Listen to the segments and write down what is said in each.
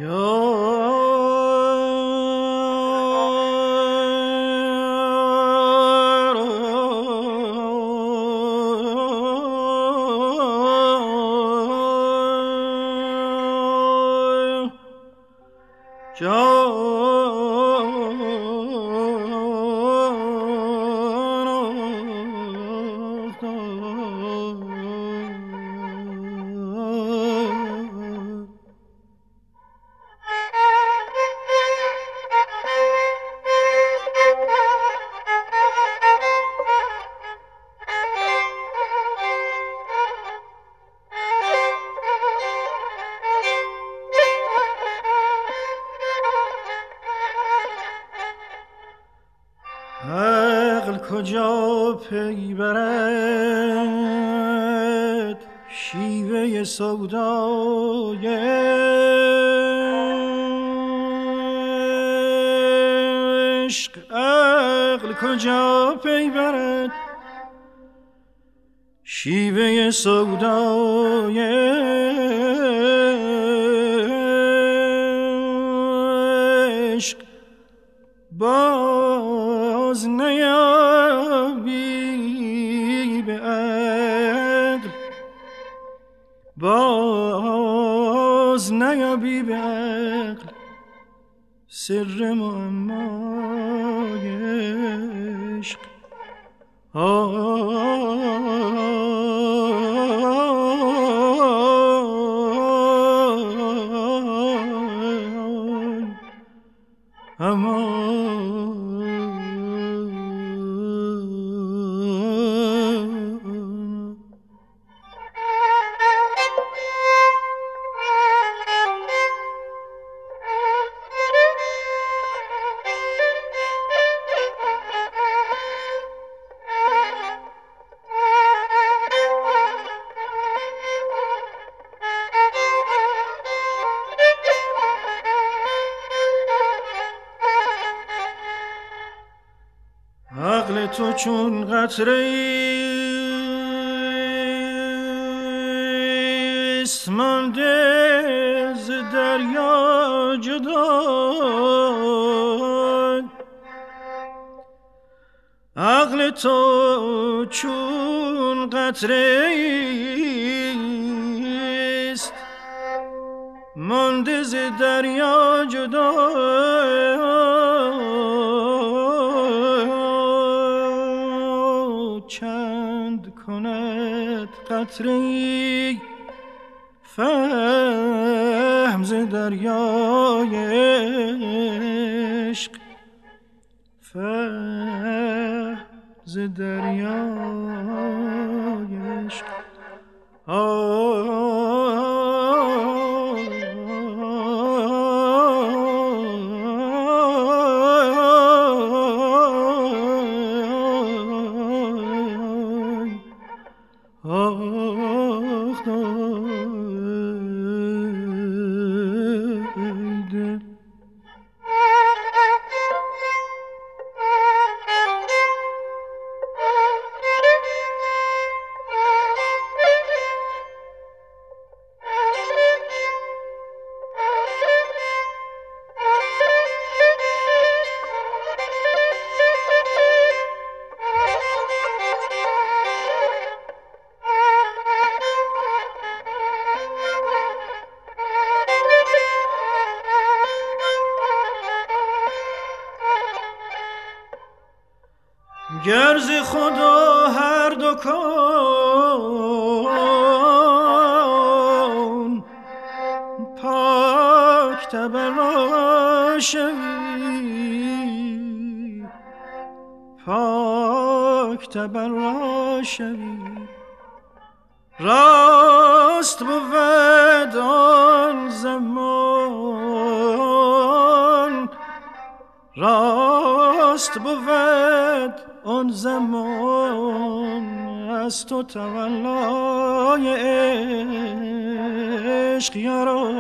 عقل کجا پی برد شیوه سودای عشق، عقل کجا پی برد شیوه سودای عشق، باز نیابی به عقل، باز نیابی به عقل سر معمای عشق. عقل تو چون قطره ایست مانده ز دریا جدا، عقل تو چون قطره ایست مانده ز دریا جدا، چند کند قطره فهم ز دریای عشق، فهم ز دریای عشق. گر ز خدا هر دو کون پاک تبرا شوی، پاک تبرا شوی، راست بود آن زمان، راست بود آن زمان از تو تولای عشق یارا.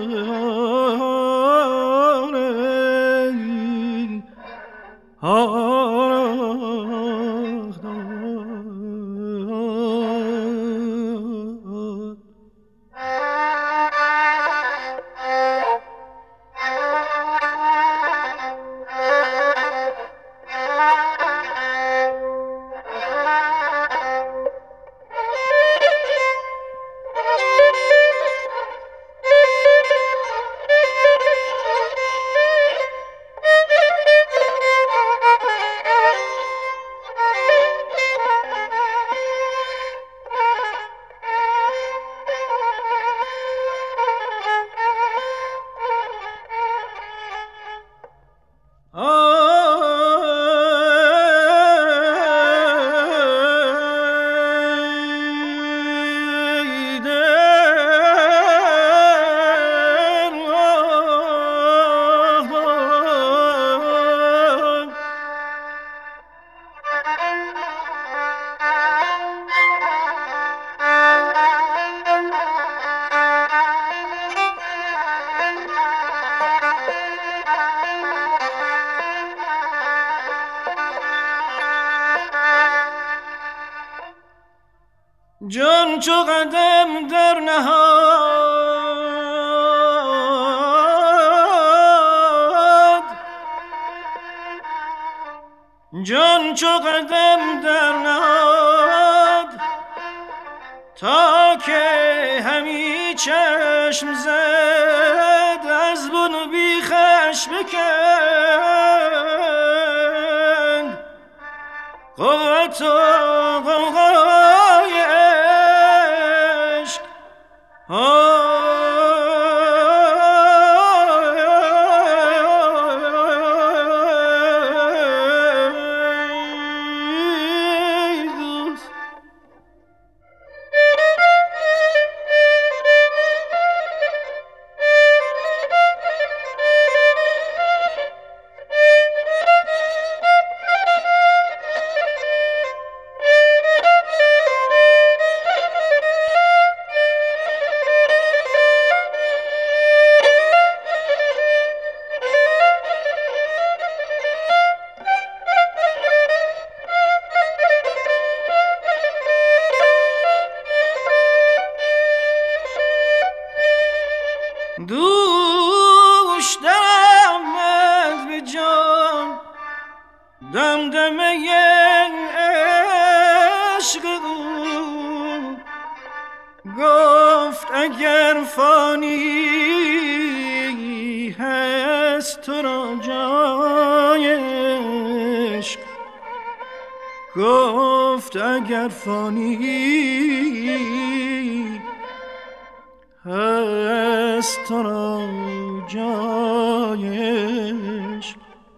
Oh جان چو قدم در نهاد، جان چو قدم در نهاد، تا که همی چشم زد از بن بیخش بکند قوت و غوغای عشق. دوش درآمد به جان دمدمه عشق او، گفت اگر فانی هست تو را جای عشق، گفت اگر فانی هست تو را جای عشق.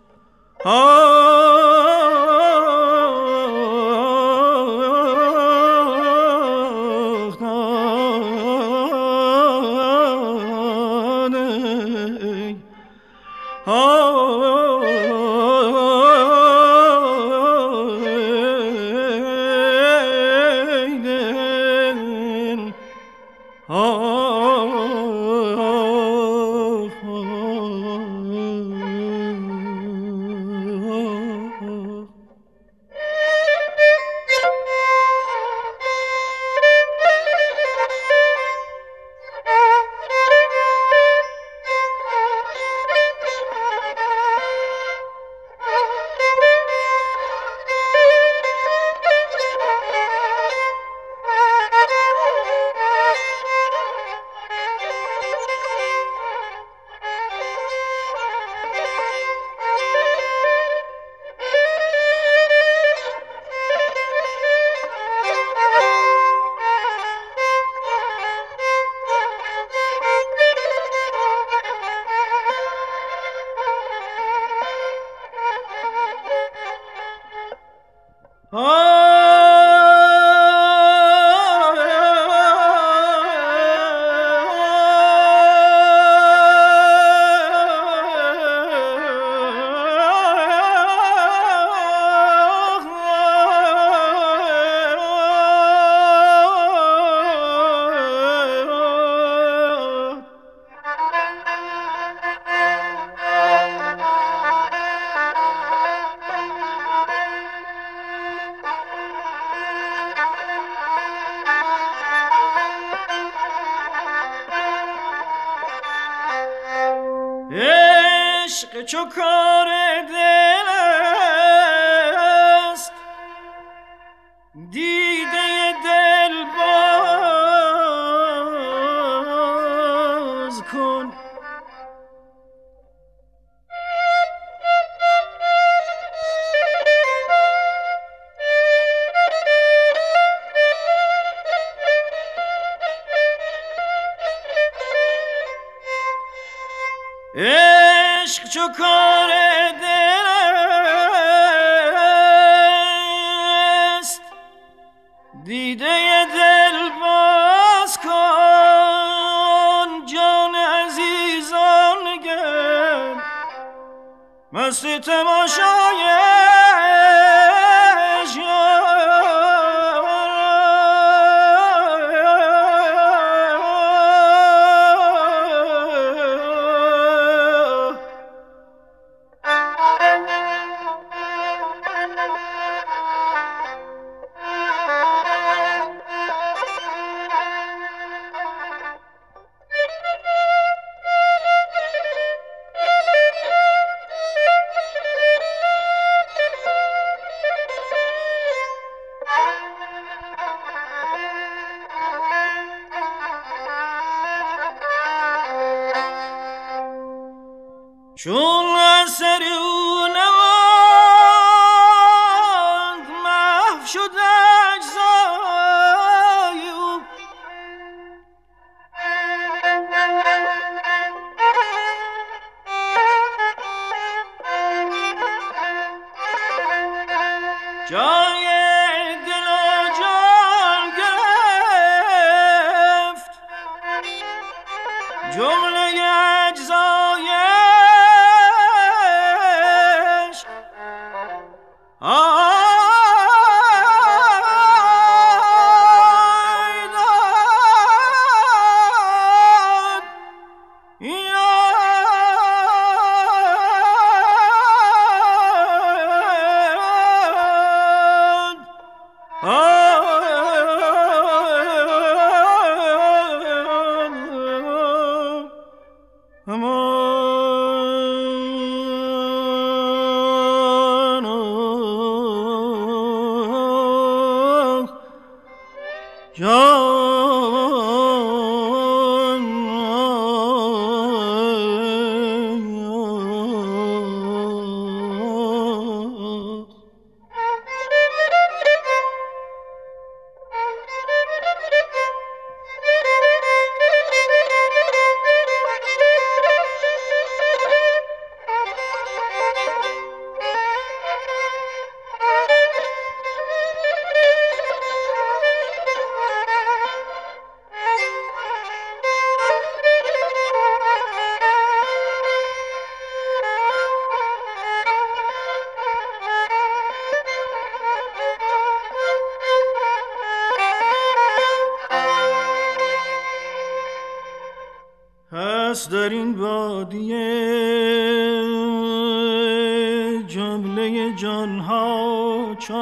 عشق چو کار دل است، دیده دل باز کن. عشق چو کار دل است، دیده دل باز کن. جان عزیزان نگر مست تماشای چون اثر او نماند محو شد اجزای او. جای دل و جان گرفت جمله اجزایش. هست در این بادیه جمله جانها چو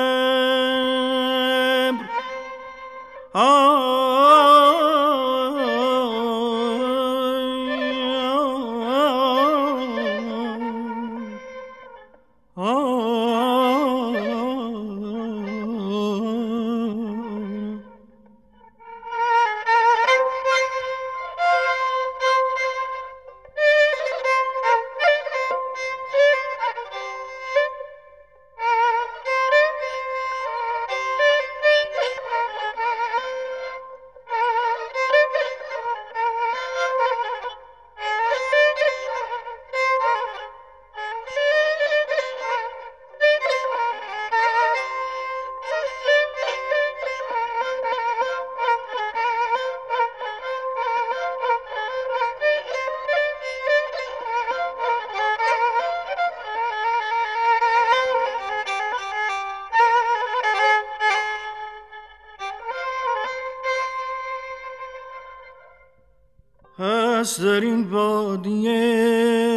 هست در این بادیه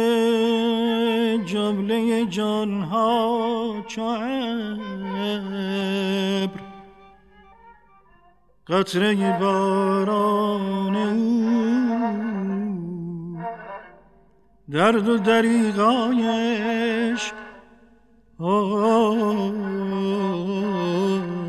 جمله جانها چو ابر قطره باران او درد و دریغایش